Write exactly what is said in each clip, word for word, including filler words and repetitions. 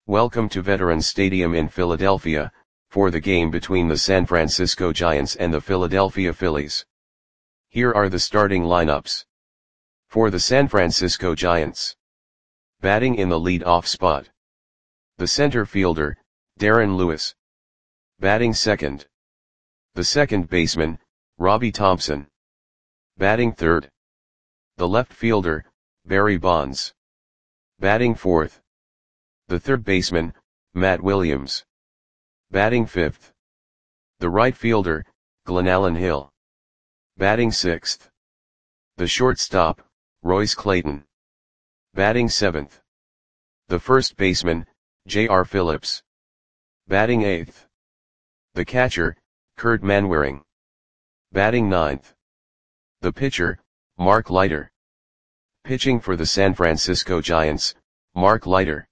Welcome to Veterans Stadium in Philadelphia, for the game between the San Francisco Giants and the Philadelphia Phillies. Here are the starting lineups. For the San Francisco Giants. Batting in the lead-off spot. The center fielder, Darren Lewis. Batting second. The second baseman, Robbie Thompson. Batting third. The left fielder, Barry Bonds. Batting fourth. The third baseman, Matt Williams. Batting fifth. The right fielder, Glenallen Hill. Batting sixth. The shortstop, Royce Clayton. Batting seventh. The first baseman, J R Phillips. Batting eighth. The catcher, Kurt Manwaring. Batting ninth. The pitcher, Mark Leiter. Pitching for the San Francisco Giants, Mark Leiter.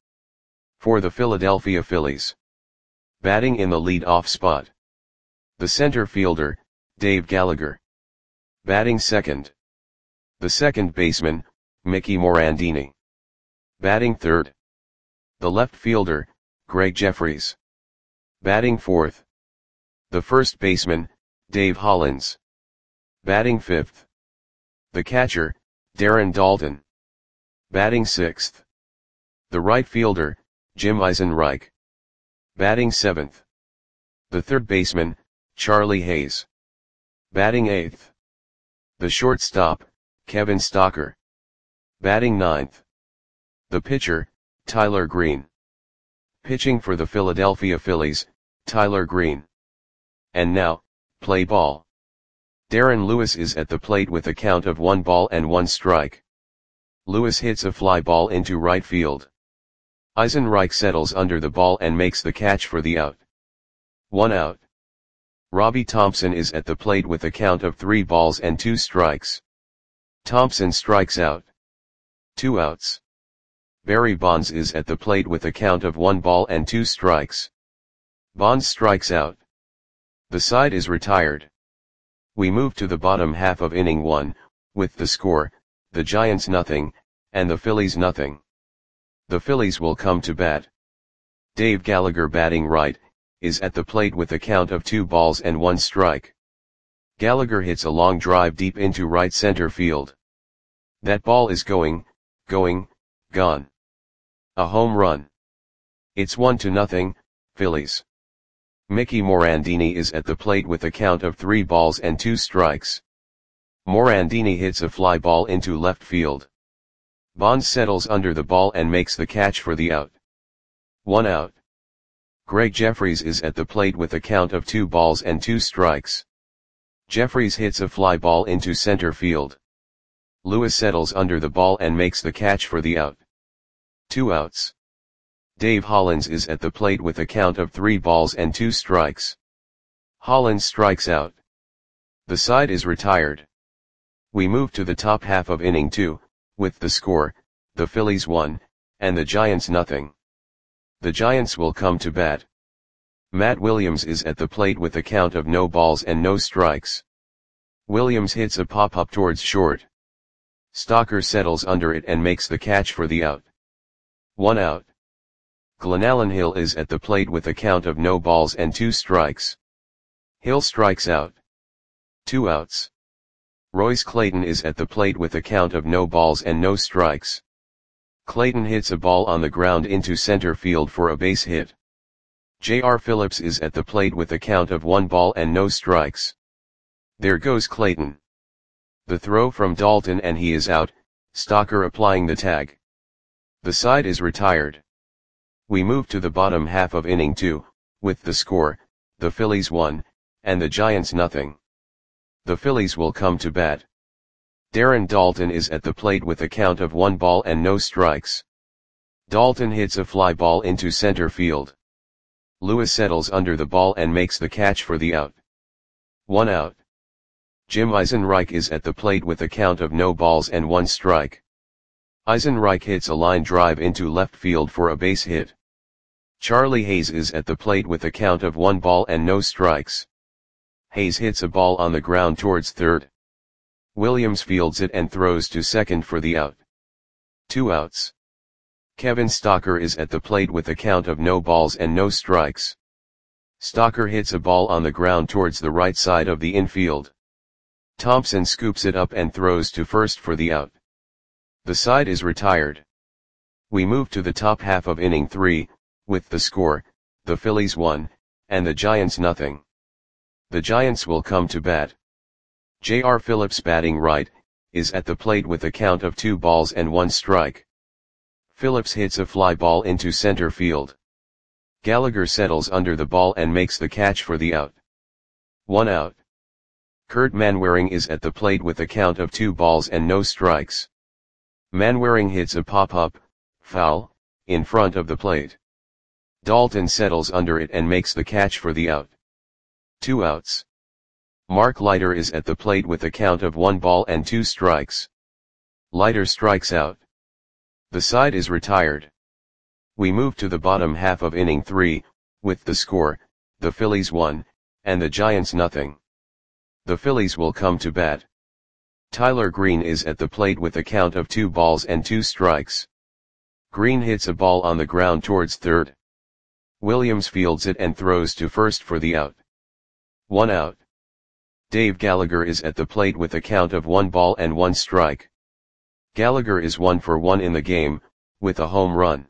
For the Philadelphia Phillies. Batting in the lead-off spot. The center fielder, Dave Gallagher. Batting second. The second baseman, Mickey Morandini. Batting third. The left fielder, Greg Jeffries. Batting fourth. The first baseman, Dave Hollins. Batting fifth. The catcher, Darren Daulton. Batting sixth. The right fielder, Jim Eisenreich. Batting seventh. The third baseman, Charlie Hayes. Batting eighth. The shortstop, Kevin Stocker. Batting ninth. The pitcher, Tyler Green. Pitching for the Philadelphia Phillies, Tyler Green. And now, play ball. Darren Lewis is at the plate with a count of one ball and one strike. Lewis hits a fly ball into right field. Eisenreich settles under the ball and makes the catch for the out. One out. Robbie Thompson is at the plate with a count of three balls and two strikes. Thompson strikes out. Two outs. Barry Bonds is at the plate with a count of one ball and two strikes. Bonds strikes out. The side is retired. We move to the bottom half of inning one, with the score, the Giants nothing, and the Phillies nothing. The Phillies will come to bat. Dave Gallagher, batting right, is at the plate with a count of two balls and one strike. Gallagher hits a long drive deep into right center field. That ball is going, going, gone. A home run. It's one to nothing, Phillies. Mickey Morandini is at the plate with a count of three balls and two strikes. Morandini hits a fly ball into left field. Bonds settles under the ball and makes the catch for the out. One out. Greg Jeffries is at the plate with a count of two balls and two strikes. Jeffries hits a fly ball into center field. Lewis settles under the ball and makes the catch for the out. Two outs. Dave Hollins is at the plate with a count of three balls and two strikes. Hollins strikes out. The side is retired. We move to the top half of inning two, with the score, the Phillies one, and the Giants nothing. The Giants will come to bat. Matt Williams is at the plate with a count of no balls and no strikes. Williams hits a pop-up towards short. Stocker settles under it and makes the catch for the out. One out. Glenallen Hill is at the plate with a count of no balls and two strikes. Hill strikes out. Two outs. Royce Clayton is at the plate with a count of no balls and no strikes. Clayton hits a ball on the ground into center field for a base hit. J R Phillips is at the plate with a count of one ball and no strikes. There goes Clayton. The throw from Daulton and he is out, Stocker applying the tag. The side is retired. We move to the bottom half of inning two, with the score, the Phillies one, and the Giants nothing. The Phillies will come to bat. Darren Daulton is at the plate with a count of one ball and no strikes. Daulton hits a fly ball into center field. Lewis settles under the ball and makes the catch for the out. One out. Jim Eisenreich is at the plate with a count of no balls and one strike. Eisenreich hits a line drive into left field for a base hit. Charlie Hayes is at the plate with a count of one ball and no strikes. Hayes hits a ball on the ground towards third. Williams fields it and throws to second for the out. Two outs. Kevin Stocker is at the plate with a count of no balls and no strikes. Stocker hits a ball on the ground towards the right side of the infield. Thompson scoops it up and throws to first for the out. The side is retired. We move to the top half of inning three, with the score, the Phillies one, and the Giants nothing. The Giants will come to bat. J R Phillips, batting right, is at the plate with a count of two balls and one strike. Phillips hits a fly ball into center field. Gallagher settles under the ball and makes the catch for the out. One out. Kurt Manwaring is at the plate with a count of two balls and no strikes. Manwaring hits a pop-up, foul, in front of the plate. Dalton settles under it and makes the catch for the out. Two outs. Mark Leiter is at the plate with a count of one ball and two strikes. Leiter strikes out. The side is retired. We move to the bottom half of inning three, with the score, the Phillies one, and the Giants nothing. The Phillies will come to bat. Tyler Green is at the plate with a count of two balls and two strikes. Green hits a ball on the ground towards third. Williams fields it and throws to first for the out. One out. Dave Gallagher is at the plate with a count of one ball and one strike. Gallagher is one for one in the game, with a home run.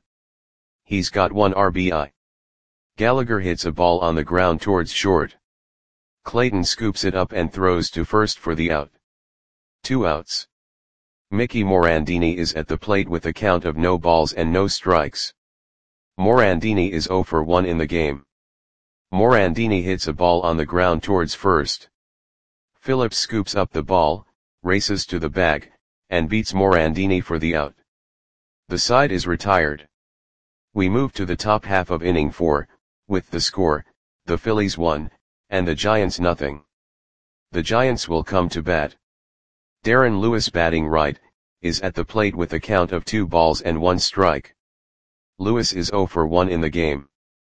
He's got one R B I. Gallagher hits a ball on the ground towards short. Clayton scoops it up and throws to first for the out. Two outs. Mickey Morandini is at the plate with a count of no balls and no strikes. Morandini is zero for one in the game. Morandini hits a ball on the ground towards first. Phillips scoops up the ball, races to the bag, and beats Morandini for the out. The side is retired. We move to the top half of inning four, with the score, the Phillies one, and the Giants nothing. The Giants will come to bat. Darren Lewis, batting right, is at the plate with a count of two balls and one strike. Lewis is zero for one in the game.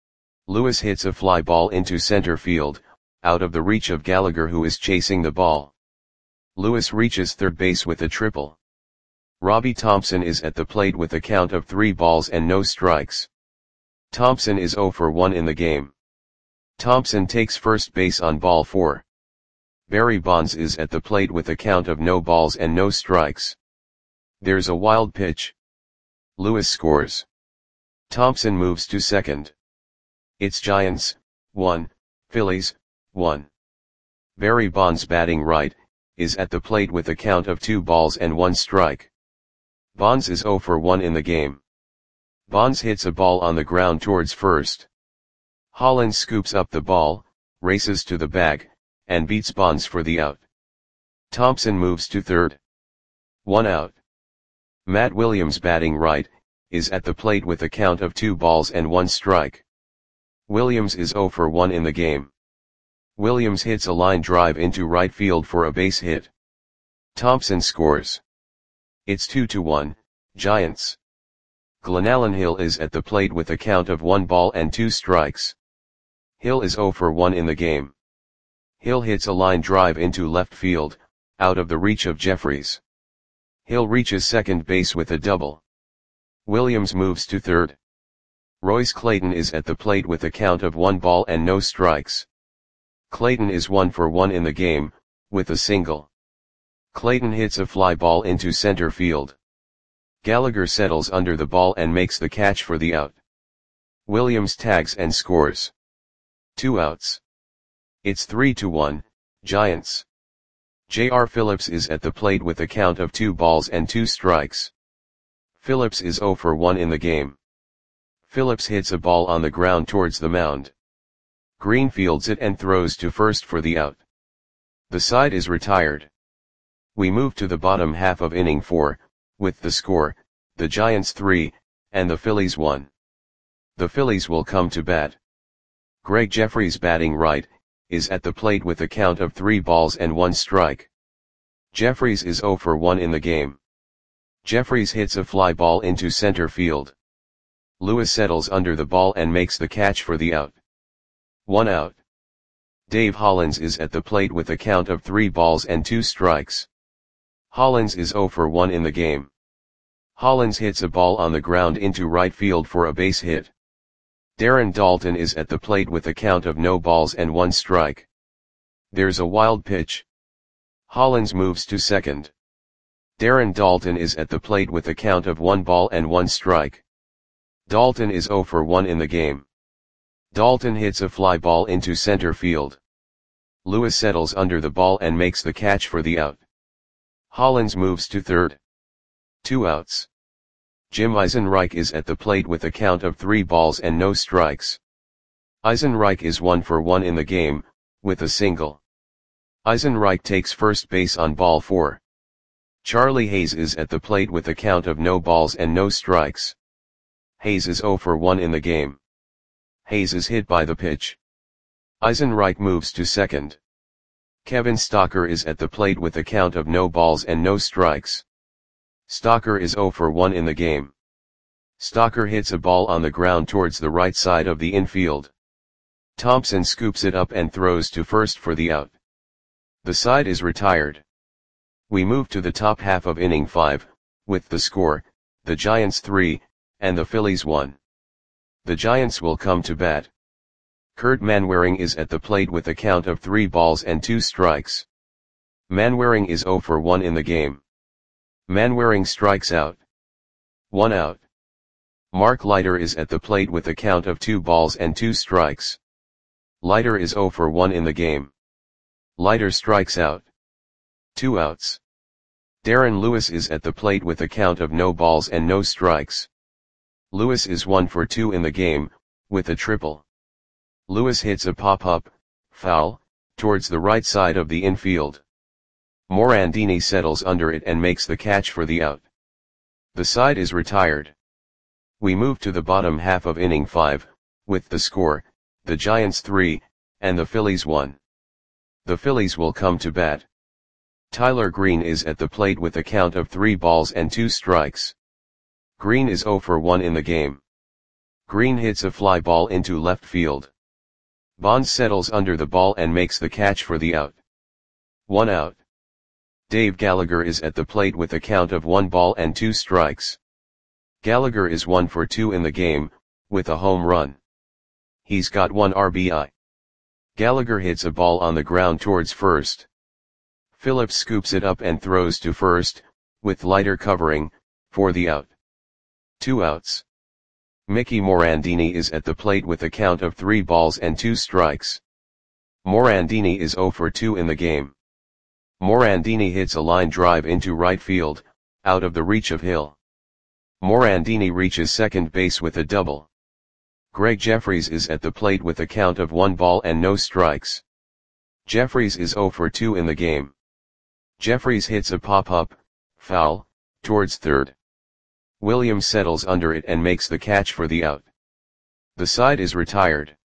Lewis hits a fly ball into center field, out of the reach of Gallagher, who is chasing the ball. Lewis reaches third base with a triple. Robbie Thompson is at the plate with a count of three balls and no strikes. Thompson is zero for one in the game. Thompson takes first base on ball four. Barry Bonds is at the plate with a count of no balls and no strikes. There's a wild pitch. Lewis scores. Thompson moves to second. It's Giants, one, Phillies, one. Barry Bonds, batting right, is at the plate with a count of two balls and one strike. Bonds is zero for one in the game. Bonds hits a ball on the ground towards first. Hollins scoops up the ball, races to the bag, and beats Bonds for the out. Thompson moves to third. One out. Matt Williams, batting right, is at the plate with a count of two balls and one strike. Williams is zero for one in the game. Williams hits a line drive into right field for a base hit. Thompson scores. It's two to one, Giants. Glenallen Hill is at the plate with a count of one ball and two strikes. Hill is zero for one in the game. Hill hits a line drive into left field, out of the reach of Jeffries. Hill reaches second base with a double. Williams moves to third. Royce Clayton is at the plate with a count of one ball and no strikes. Clayton is one for one in the game, with a single. Clayton hits a fly ball into center field. Gallagher settles under the ball and makes the catch for the out. Williams tags and scores. Two outs. It's three to one, Giants. J R Phillips is at the plate with a count of two balls and two strikes. Phillips is zero for one in the game. Phillips hits a ball on the ground towards the mound. Green fields it and throws to first for the out. The side is retired. We move to the bottom half of inning four, with the score, the Giants three, and the Phillies one. The Phillies will come to bat. Greg Jeffries, batting right, is at the plate with a count of three balls and one strike. Jeffries is zero for one in the game. Jeffries hits a fly ball into center field. Lewis settles under the ball and makes the catch for the out. One out. Dave Hollins is at the plate with a count of three balls and two strikes. Hollins is zero for one in the game. Hollins hits a ball on the ground into right field for a base hit. Darren Daulton is at the plate with a count of no balls and one strike. There's a wild pitch. Hollins moves to second. Darren Daulton is at the plate with a count of one ball and one strike. Daulton is oh for one in the game. Daulton hits a fly ball into center field. Lewis settles under the ball and makes the catch for the out. Hollins moves to third. Two outs. Jim Eisenreich is at the plate with a count of three balls and no strikes. Eisenreich is one for one in the game, with a single. Eisenreich takes first base on ball four. Charlie Hayes is at the plate with a count of no balls and no strikes. Hayes is oh for one in the game. Hayes is hit by the pitch. Eisenreich moves to second. Kevin Stocker is at the plate with a count of no balls and no strikes. Stocker is oh for one in the game. Stocker hits a ball on the ground towards the right side of the infield. Thompson scoops it up and throws to first for the out. The side is retired. We move to the top half of inning five, with the score, the Giants three, and the Phillies one. The Giants will come to bat. Kurt Manwaring is at the plate with a count of three balls and two strikes. Manwaring is oh for one in the game. Manwaring strikes out. One out. Mark Leiter is at the plate with a count of two balls and two strikes. Leiter is oh for one in the game. Leiter strikes out. Two outs. Darren Lewis is at the plate with a count of no balls and no strikes. Lewis is one for two in the game, with a triple. Lewis hits a pop-up, foul, towards the right side of the infield. Morandini settles under it and makes the catch for the out. The side is retired. We move to the bottom half of inning five, with the score, the Giants three, and the Phillies one. The Phillies will come to bat. Tyler Green is at the plate with a count of three balls and two strikes. Green is oh for one in the game. Green hits a fly ball into left field. Bonds settles under the ball and makes the catch for the out. One out. Dave Gallagher is at the plate with a count of one ball and two strikes. Gallagher is one for two in the game, with a home run. He's got one R B I. Gallagher hits a ball on the ground towards first. Phillips scoops it up and throws to first, with Leiter covering, for the out. Two outs. Mickey Morandini is at the plate with a count of three balls and two strikes. Morandini is oh for two in the game. Morandini hits a line drive into right field, out of the reach of Hill. Morandini reaches second base with a double. Greg Jeffries is at the plate with a count of one ball and no strikes. Jeffries is oh for two in the game. Jeffries hits a pop-up, foul, towards third. Williams settles under it and makes the catch for the out. The side is retired.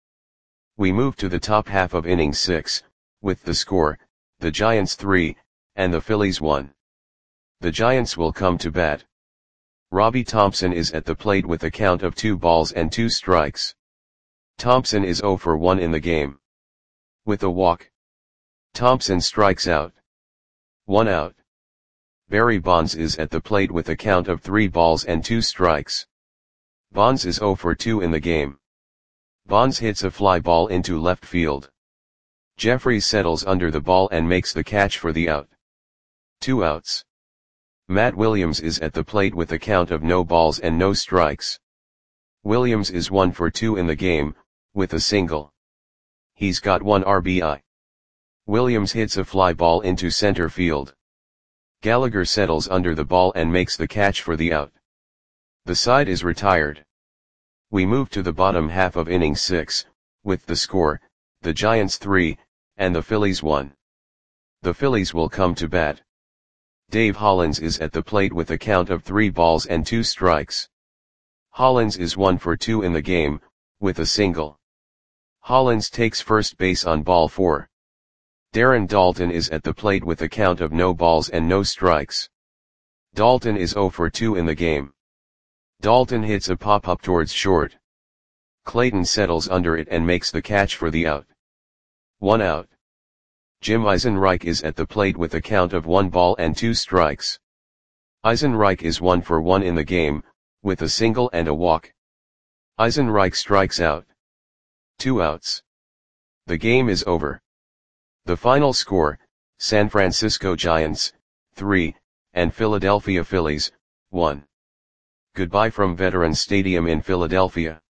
We move to the top half of inning six, with the score, the Giants three, and the Phillies one. The Giants will come to bat. Robbie Thompson is at the plate with a count of two balls and two strikes. Thompson is oh for one in the game. With a walk. Thompson strikes out. One out. Barry Bonds is at the plate with a count of three balls and two strikes. Bonds is oh for two in the game. Bonds hits a fly ball into left field. Jeffries settles under the ball and makes the catch for the out. Two outs. Matt Williams is at the plate with a count of no balls and no strikes. Williams is one for two in the game, with a single. He's got one R B I. Williams hits a fly ball into center field. Gallagher settles under the ball and makes the catch for the out. The side is retired. We move to the bottom half of inning six, with the score, the Giants three, and the Phillies one. The Phillies will come to bat. Dave Hollins is at the plate with a count of three balls and two strikes. Hollins is one for two in the game, with a single. Hollins takes first base on ball four. Darren Daulton is at the plate with a count of no balls and no strikes. Daulton is oh for two in the game. Daulton hits a pop-up towards short. Clayton settles under it and makes the catch for the out. One out. Jim Eisenreich is at the plate with a count of one ball and two strikes. Eisenreich is one for one in the game, with a single and a walk. Eisenreich strikes out. Two outs. The game is over. The final score, San Francisco Giants, three, and Philadelphia Phillies, one. Goodbye from Veterans Stadium in Philadelphia.